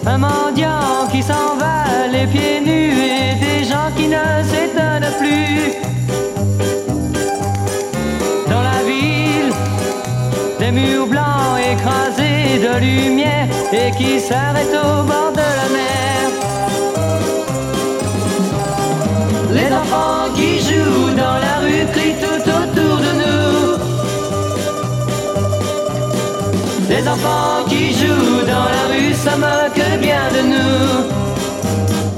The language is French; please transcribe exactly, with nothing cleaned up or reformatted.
Un mendiant qui s'en va les pieds nus et des gens qui ne s'étonnent plus. Dans la ville, des murs blancs écrasés de lumière et qui s'arrêtent au bord de la mer. Les enfants qui jouent dans la rue crient tout autour de nous. Les enfants qui jouent dans la rue se moquent bien de nous.